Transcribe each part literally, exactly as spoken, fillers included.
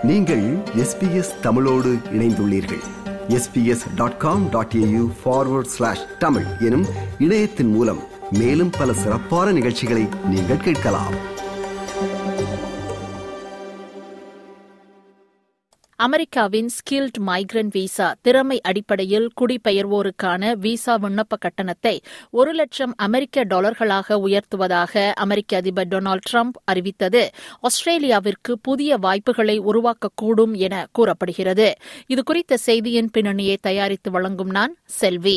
நீங்கள் S B B தமிழோடு இணைந்துள்ளீர்கள். S B S dot com dot A U forward slash Tamil எனும் இணையத்தின் மூலம் மேலும் பல சிறப்பான நிகழ்ச்சிகளை நீங்கள் கேட்கலாம். அமெரிக்காவின் ஸ்கில்ட் மைக்ரன்ட் விசா திறமை அடிப்படையில் குடிபெயர்வோருக்கான விசா விண்ணப்ப கட்டணத்தை ஒரு லட்சம் அமெரிக்க டாலர்களாக உயர்த்துவதாக அமெரிக்க அதிபர் டொனால்டு டிரம்ப் அறிவித்தது ஆஸ்திரேலியாவிற்கு புதிய வாய்ப்புகளை உருவாக்கக்கூடும் என கூறப்படுகிறது. இதுகுறித்த செய்தியின் பின்னணியை தயாரித்து வழங்கும் நான் செல்வி.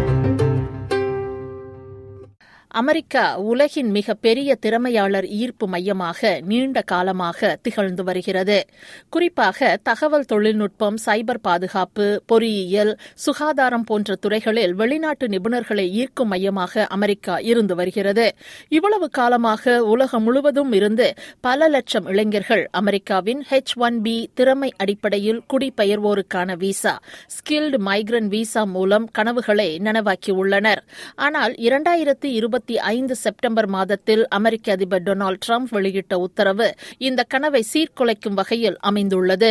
அமெரிக்கா உலகின் மிக பெரிய திறமையாளர் ஈர்ப்பு மையமாக நீண்ட காலமாக திகழ்ந்து வருகிறது. குறிப்பாக தகவல் தொழில்நுட்பம், சைபர் பாதுகாப்பு, பொறியியல், சுகாதாரம் போன்ற துறைகளில் வெளிநாட்டு நிபுணர்களை ஈர்க்கும் மையமாக அமெரிக்கா இருந்து வருகிறது. இவ்வளவு காலமாக உலகம் முழுவதும் இருந்து பல லட்சம் இளைஞர்கள் அமெரிக்காவின் ஹெச் ஒன் பி திறமை அடிப்படையில் குடிபெயர்வோருக்கான விசா ஸ்கில்டு மைக்ரன்ட் விசா மூலம் கனவுகளை நனவாக்கியுள்ளனர். ஆனால் இரண்டாயிரத்தி இருபத்தி ஐந்து செப்டம்பர் மாதத்தில் அமெரிக்க அதிபர் டொனால்டு டிரம்ப் வெளியிட்ட உத்தரவு இந்த கனவை சீர்குலைக்கும் வகையில் அமைந்துள்ளது.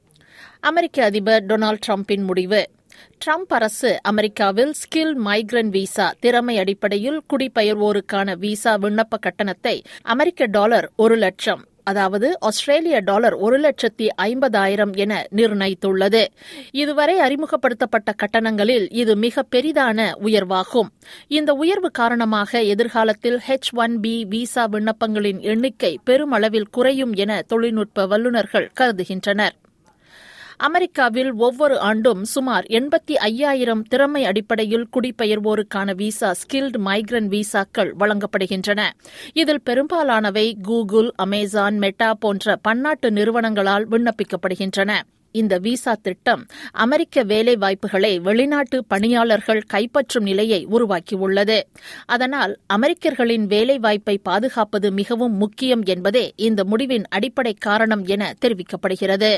அமெரிக்க அதிபர் டொனால்டு டிரம்பின் முடிவு. டிரம்ப் அரசு அமெரிக்காவில் ஸ்கில் மைக்ரன்ட் விசா திறமை அடிப்படையில் குடிபெயர்வோருக்கான விசா விண்ணப்ப கட்டணத்தை அமெரிக்க டாலர் ஒரு லட்சம் அதாவது ஆஸ்திரேலிய டாலர் ஒரு லட்சத்தி ஐம்பதாயிரம் என நிர்ணயித்துள்ளது. இதுவரை அறிமுகப்படுத்தப்பட்ட கட்டணங்களில் இது மிக பெரிதான உயர்வாகும். இந்த உயர்வு காரணமாக எதிர்காலத்தில் ஹெச் ஒன் பி விசா விண்ணப்பங்களின் எண்ணிக்கை பெருமளவில் குறையும் என தொழில்நுட்ப வல்லுநர்கள் கருதுகின்றனர். அமெரிக்காவில் ஒவ்வொரு ஆண்டும் சுமார் எண்பத்தி ஐயாயிரம் திறமை அடிப்படையில் குடிபெயர்வோருக்கான விசா ஸ்கில்டு மைக்ரன்ட் விசாக்கள் வழங்கப்படுகின்றன. இதில் பெரும்பாலானவை கூகுள், அமேசான், மெட்டா போன்ற பன்னாட்டு நிறுவனங்களால் விண்ணப்பிக்கப்படுகின்றன. இந்த விசா திட்டம் அமெரிக்க வேலைவாய்ப்புகளை வெளிநாட்டு பணியாளர்கள் கைப்பற்றும் நிலையை உருவாக்கியுள்ளது. அதனால் அமெரிக்கர்களின் வேலைவாய்ப்பை பாதுகாப்பது மிகவும் முக்கியம் என்பதே இந்த முடிவின் அடிப்படை காரணம் என தெரிவிக்கப்படுகிறது.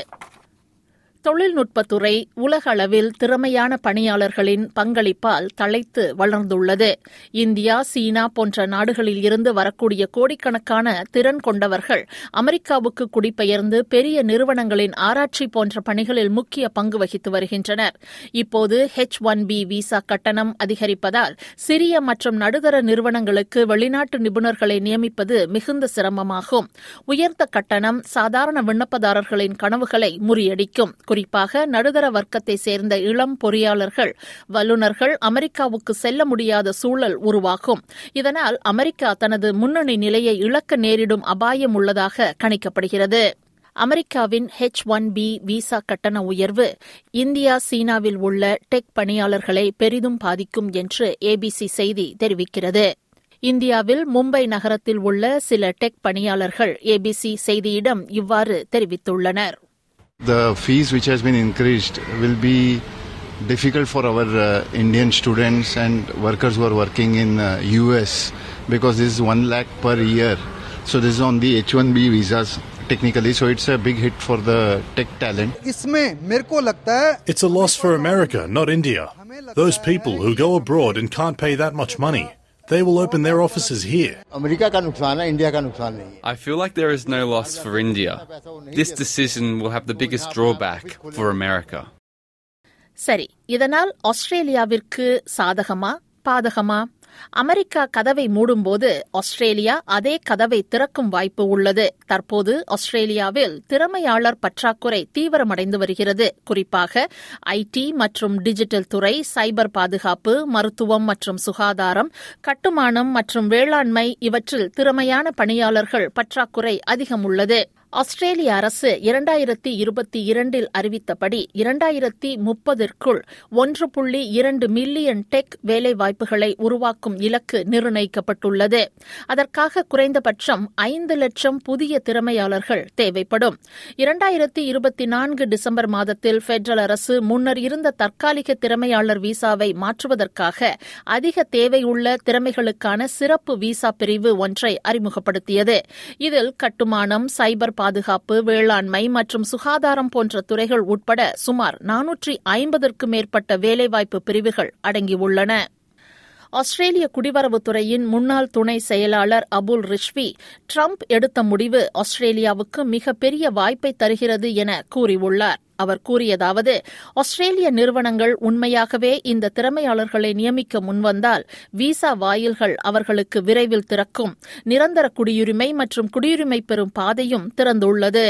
தொழில்நுட்பத்துறை உலக அளவில் திறமையான பணியாளர்களின் பங்களிப்பால் தழைத்து வளர்ந்துள்ளது. இந்தியா, சீனா போன்ற நாடுகளில் இருந்து வரக்கூடிய கோடிக்கணக்கான திறன் கொண்டவர்கள் அமெரிக்காவுக்கு குடிபெயர்ந்து பெரிய நிறுவனங்களின் ஆராய்ச்சி போன்ற பணிகளில் முக்கிய பங்கு வகித்து வருகின்றனர். இப்போது ஹெச் ஒன் பி விசா கட்டணம் அதிகரிப்பதால் சிறிய மற்றும் நடுத்தர நிறுவனங்களுக்கு வெளிநாட்டு நிபுணர்களை நியமிப்பது மிகுந்த சிரமமாகும். உயர்ந்த கட்டணம் சாதாரண விண்ணப்பதாரர்களின் கனவுகளை முறியடிக்கும். குறிப்பாக நடுத்தர வர்க்கத்தை சேர்ந்த இளம் பொறியாளர்கள், வல்லுநர்கள் அமெரிக்காவுக்கு செல்ல முடியாத சூழல் உருவாகும். இதனால் அமெரிக்கா தனது முன்னணி நிலையை இழக்க நேரிடும் அபாயம் உள்ளதாக கணிக்கப்படுகிறது. அமெரிக்காவின் ஹெச் ஒன் பி விசா கட்டண உயர்வு இந்தியா, சீனாவில் உள்ள டெக் பணியாளர்களை பெரிதும் பாதிக்கும் என்று ஏபிசி செய்தி தெரிவிக்கிறது. இந்தியாவில் மும்பை நகரத்தில் உள்ள சில டெக் பணியாளர்கள் ஏபிசி செய்தியிடம் இவ்வாறு தெரிவித்துள்ளனர். The fees which has been increased will be difficult for our uh, Indian students and workers who are working in uh, U S because this is one lakh per year. So this is on the H one B visas technically. So it's a big hit for the tech talent. इसमें मेरे को लगता है It's a loss for America, not India. Those people who go abroad and can't pay that much money, they will open their offices here. America का नुकसान है, India का नुकसान नहीं है. I feel like there is no loss for India. This decision will have the biggest drawback for America. சரி, இதனால் ஆஸ்திரேலியாவிற்கு சாதகமா பாதகமா? அமெரிக்கா கதவை மூடும்போது ஆஸ்திரேலியா அதே கதவை திறக்கும் வாய்ப்பு உள்ளது. தற்போது ஆஸ்திரேலியாவில் திறமையாளர் பற்றாக்குறை தீவிரமடைந்து வருகிறது. குறிப்பாக ஐடி மற்றும் டிஜிட்டல் துறை, சைபர் பாதுகாப்பு, மருத்துவம் மற்றும் சுகாதாரம், கட்டுமானம் மற்றும் வேளாண்மை இவற்றில் திறமையான பணியாளர்கள் பற்றாக்குறை அதிகம் உள்ளது. ஆஸ்திரேலிய அரசு இரண்டாயிரத்தி இருபத்தி இரண்டில் அறிவித்தபடி இரண்டாயிரத்தி முப்பதிற்குள் ஒன்று புள்ளி இரண்டு மில்லியன் டெக் வேலைவாய்ப்புகளை உருவாக்கும் இலக்கு நிர்ணயிக்கப்பட்டுள்ளது. அதற்காக குறைந்தபட்சம் ஐந்து லட்சம் புதிய திறமையாளர்கள் தேவைப்படும். இரண்டாயிரத்தி இருபத்தி நான்கு டிசம்பர் மாதத்தில் பெடரல் அரசு முன்னர் இருந்த தற்காலிக திறமையாளர் விசாவை மாற்றுவதற்காக அதிக தேவையுள்ள திறமைகளுக்கான சிறப்பு விசா பிரிவு ஒன்றை அறிமுகப்படுத்தியது. இதில் கட்டுமானம், சைபர் பாதுகாப்பு, வேளாண்மை மற்றும் சுகாதாரம் போன்ற துறைகள் உட்பட சுமார் நானூற்றி ஐம்பதற்கும் மேற்பட்ட வேலைவாய்ப்பு பிரிவுகள் அடங்கியுள்ளன. ஆஸ்திரேலிய குடிவரவுத்துறையின் முன்னாள் துணை செயலாளர் அபுல் ரிஷ்வி ட்ரம்ப் எடுத்த முடிவு ஆஸ்திரேலியாவுக்கு மிகப்பெரிய வாய்ப்பை தருகிறது என கூறியுள்ளார். அவர் கூறியதாவது, ஆஸ்திரேலிய நிறுவனங்கள் உண்மையாகவே இந்த திறமையாளர்களை நியமிக்க முன்வந்தால் விசா வாயில்கள் அவர்களுக்கு விரைவில் திறக்கும், நிரந்தர குடியுரிமை மற்றும் குடியுரிமை பெறும் பாதையும் திறந்துள்ளது.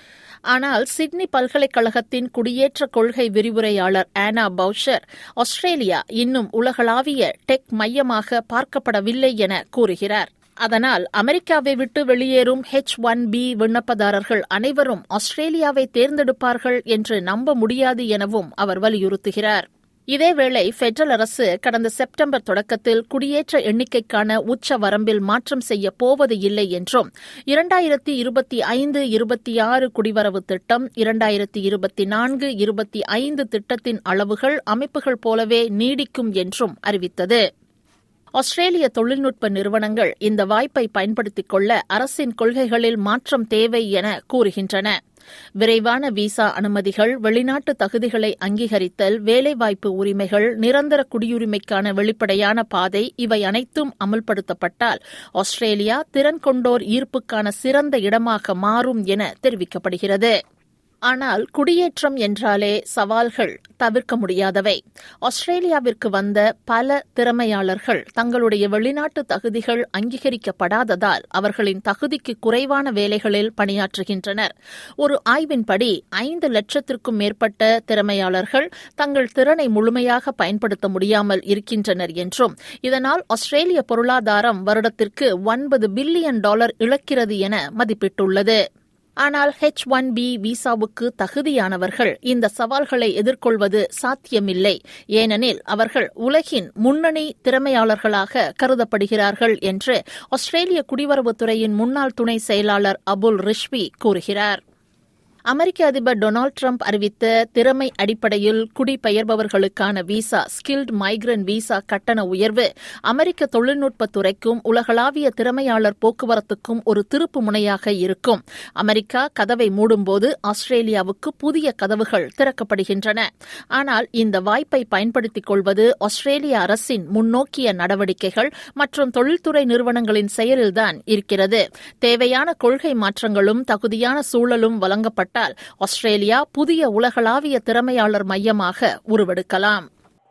ஆனால் சிட்னி பல்கலைக்கழகத்தின் குடியேற்ற கொள்கை விரிவுரையாளர் ஆனா பவுஷர் ஆஸ்திரேலியா இன்னும் உலகளாவிய டெக் மையமாக பார்க்கப்படவில்லை என கூறுகிறார். அதனால் அமெரிக்காவை விட்டு வெளியேறும் ஹெச் ஒன் பி விண்ணப்பதாரர்கள் அனைவரும் ஆஸ்திரேலியாவை தேர்ந்தெடுப்பார்கள் என்று நம்ப முடியாது எனவும் அவர் வலியுறுத்துகிறார். இதேவேளை பெடரல் அரசு கடந்த செப்டம்பர் தொடக்கத்தில் குடியேற்ற எண்ணிக்கைக்கான உச்ச வரம்பில் மாற்றம் செய்யப் போவது இல்லை என்றும், இரண்டாயிரத்தி இருபத்தி ஐந்து இருபத்தி ஆறு குடிவரவு திட்டம் இரண்டாயிரத்தி இருபத்தி நான்கு இருபத்தி ஐந்து திட்டத்தின் அளவுகள் அமைப்புகள் போலவே நீடிக்கும் என்றும் அறிவித்தது. ஆஸ்திரேலிய தொழில்நுட்ப நிறுவனங்கள் இந்த வாய்ப்பை பயன்படுத்திக் கொள்ள அரசின் கொள்கைகளில் மாற்றம் தேவை என கூறுகின்றன. விரைவான விசா அனுமதிகள், வெளிநாட்டு தகுதிகளை அங்கீகரித்தல், வேலைவாய்ப்பு உரிமைகள், நிரந்தர குடியுரிமைக்கான வெளிப்படையான பாதை இவை அனைத்தும் அமல்படுத்தப்பட்டால் ஆஸ்திரேலியா திறன் கொண்டோர் ஈர்ப்புக்கான சிறந்த இடமாக மாறும் என தெரிவிக்கப்படுகிறது. ஆனால் குடியேற்றம் என்றாலே சவால்கள் தவிர்க்க முடியாதவை. ஆஸ்திரேலியாவிற்கு வந்த பல திறமையாளர்கள் தங்களுடைய வெளிநாட்டு தகுதிகள் அங்கீகரிக்கப்படாததால் அவர்களின் தகுதிக்கு குறைவான வேலைகளில் பணியாற்றுகின்றனர். ஒரு ஆய்வின்படி ஐந்து லட்சத்திற்கும் மேற்பட்ட திறமையாளர்கள் தங்கள் திறனை முழுமையாக பயன்படுத்த முடியாமல் இருக்கின்றனர் என்றும், இதனால் ஆஸ்திரேலிய பொருளாதாரம் வருடத்திற்கு ஒன்பது பில்லியன் டாலர் இழக்கிறது என மதிப்பிட்டுள்ளது. ஆனால் ஹெச் ஒன் பி விசாவுக்கு தகுதியானவர்கள் இந்த சவால்களை எதிர்கொள்வது சாத்தியமில்லை. ஏனெனில் அவர்கள் உலகின் முன்னணி திறமையாளர்களாக கருதப்படுகிறார்கள் என்று ஆஸ்திரேலிய குடிவரவுத்துறையின் முன்னாள் துணை செயலாளர் அபுல் ரிஷ்வி கூறுகிறார். அமெரிக்க அதிபர் டொனால்டு டிரம்ப் அறிவித்த திறமை அடிப்படையில் குடிபெயர்பவர்களுக்கான விசா ஸ்கில்டு மைக்ரன்ட் விசா கட்டண உயர்வு அமெரிக்க தொழில்நுட்பத் துறைக்கும் உலகளாவிய திறமையாளர் போக்குவரத்துக்கும் ஒரு திருப்பு முனையாக இருக்கும். அமெரிக்கா கதவை மூடும்போது ஆஸ்திரேலியாவுக்கு புதிய கதவுகள் திறக்கப்படுகின்றன. ஆனால் இந்த வாய்ப்பை பயன்படுத்திக் கொள்வது ஆஸ்திரேலிய அரசின் முன்னோக்கிய நடவடிக்கைகள் மற்றும் தொழில்துறை நிறுவனங்களின் செயலில்தான் இருக்கிறது. தேவையான கொள்கை மாற்றங்களும் தகுதியான சூழலும் வழங்கப்பட்ட ஆஸ்திரேலியா புதிய உலகளாவிய திறமையாளர் மையமாக உருவெடுக்கலாம்.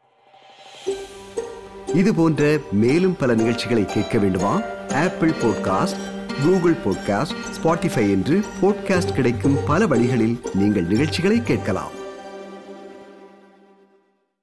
இதுபோன்ற மேலும் பல நிகழ்ச்சிகளை கேட்க வேண்டுமா? Apple podcast, Google podcast, Spotify என்று பாட்காஸ்ட் கிடைக்கும் பல வழிகளில் நீங்கள் நிகழ்ச்சிகளை கேட்கலாம்.